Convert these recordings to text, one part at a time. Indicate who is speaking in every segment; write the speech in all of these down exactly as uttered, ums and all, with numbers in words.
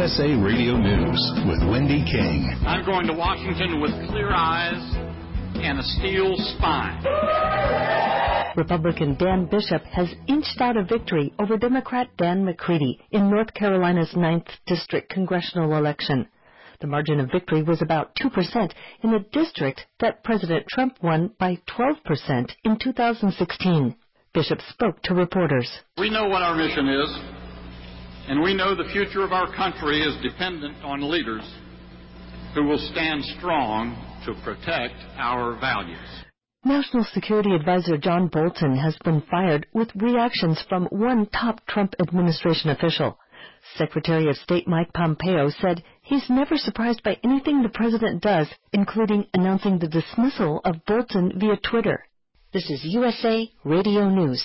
Speaker 1: S A Radio News with Wendy King.
Speaker 2: I'm going to Washington with clear eyes and a steel spine.
Speaker 3: Republican Dan Bishop has inched out a victory over Democrat Dan McCready in North Carolina's ninth District congressional election. The margin of victory was about two percent in a district that President Trump won by twelve percent in two thousand sixteen. Bishop spoke to reporters.
Speaker 2: We know what our mission is, and we know the future of our country is dependent on leaders who will stand strong to protect our values.
Speaker 3: National Security Advisor John Bolton has been fired with reactions from one top Trump administration official. Secretary of State Mike Pompeo said he's never surprised by anything the president does, including announcing the dismissal of Bolton via Twitter. This is U S A Radio News.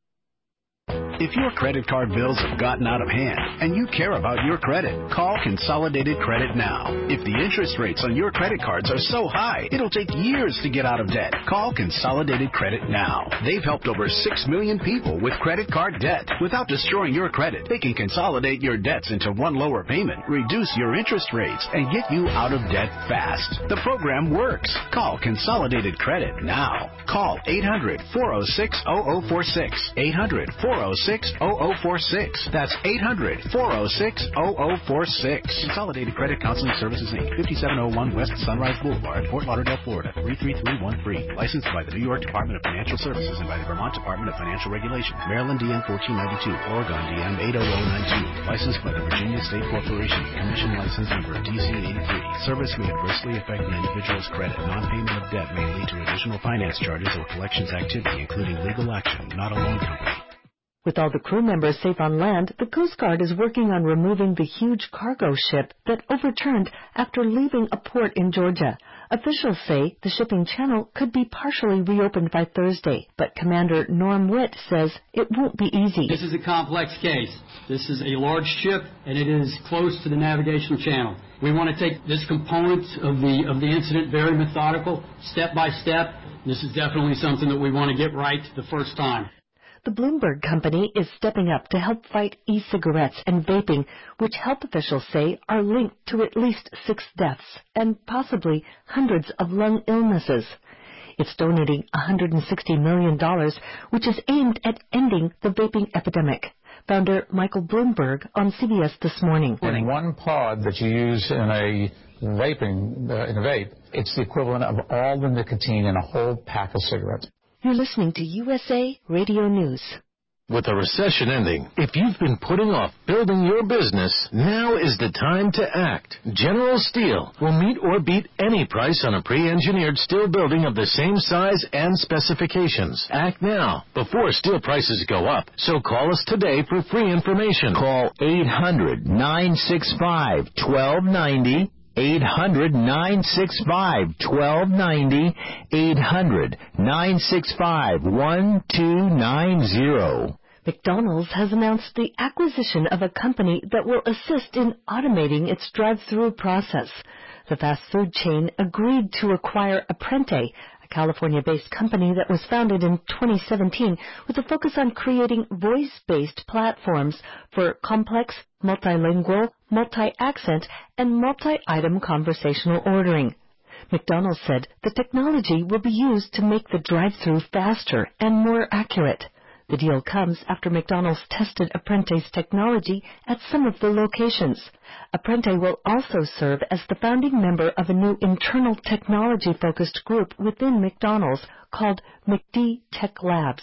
Speaker 4: If your credit card bills have gotten out of hand and you care about your credit, call Consolidated Credit now. If the interest rates on your credit cards are so high, it'll take years to get out of debt. Call Consolidated Credit now. They've helped over six million people with credit card debt. Without destroying your credit, they can consolidate your debts into one lower payment, reduce your interest rates, and get you out of debt fast. The program works. Call Consolidated Credit now. Call eight hundred, four oh six, oh oh four six. eight hundred, four oh six, oh oh four six. That's eight hundred, four oh six, oh oh four six. Consolidated Credit Counseling Services, Incorporated, fifty-seven oh one West Sunrise Boulevard, Fort Lauderdale, Florida, three three three one three. Licensed by the New York Department of Financial Services and by the Vermont Department of Financial Regulation. Maryland D M fourteen ninety-two, Oregon D M eight oh oh nine two. Licensed by the Virginia State Corporation. Commission license number D C eighty-three. Service may adversely affect an individual's credit. Non-payment of debt may lead to additional finance charges or collections activity, including legal action, not a loan company.
Speaker 3: With all the crew members safe on land, the Coast Guard is working on removing the huge cargo ship that overturned after leaving a port in Georgia. Officials say the shipping channel could be partially reopened by Thursday, but Commander Norm Witt says it won't be easy.
Speaker 5: This is a complex case. This is a large ship, and it is close to the navigational channel. We want to take this component of the of the incident very methodical, step by step. This is definitely something that we want to get right the first time.
Speaker 3: The Bloomberg Company is stepping up to help fight e-cigarettes and vaping, which health officials say are linked to at least six deaths and possibly hundreds of lung illnesses. It's donating one hundred sixty million dollars, which is aimed at ending the vaping epidemic. Founder Michael Bloomberg on C B S This Morning.
Speaker 6: In one pod that you use in a vaping, uh, in a vape, it's the equivalent of all the nicotine in a whole pack of cigarettes.
Speaker 3: You're listening to U S A Radio News.
Speaker 7: With a recession ending, if you've been putting off building your business, now is the time to act. General Steel will meet or beat any price on a pre-engineered steel building of the same size and specifications. Act now, before steel prices go up. So call us today for free information.
Speaker 8: Call eight hundred, nine six five, one two nine zero. eight hundred, nine six five, one two nine zero. eight hundred, nine six five, one two nine zero.
Speaker 3: McDonald's has announced the acquisition of a company that will assist in automating its drive-through process. The fast food chain agreed to acquire Apprente, a California-based company that was founded in twenty seventeen with a focus on creating voice-based platforms for complex, multilingual, multi-accent, and multi-item conversational ordering. McDonald's said the technology will be used to make the drive-through faster and more accurate. The deal comes after McDonald's tested Apprente's technology at some of the locations. Apprente will also serve as the founding member of a new internal technology-focused group within McDonald's called McD Tech Labs.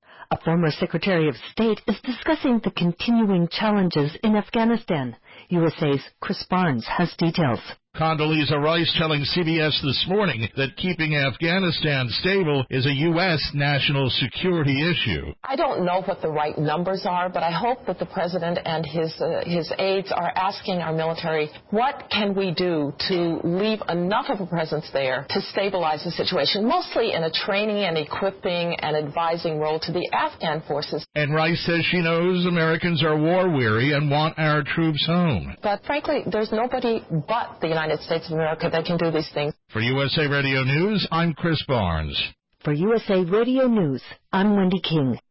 Speaker 3: A former Secretary of State is discussing the continuing challenges in Afghanistan. U S A's Chris Barnes has details.
Speaker 9: Condoleezza Rice telling C B S This Morning that keeping Afghanistan stable is a U S national security issue.
Speaker 10: I don't know what the right numbers are, but I hope that the President and his uh, his aides are asking our military, what can we do to leave enough of a presence there to stabilize the situation, mostly in a training and equipping and advising role to the Afghan forces.
Speaker 9: And Rice says she knows Americans are war-weary and want our troops home.
Speaker 10: But frankly, there's nobody but the United States of America that can do these things.
Speaker 9: For U S A Radio News, I'm Chris Barnes.
Speaker 3: For U S A Radio News, I'm Wendy King.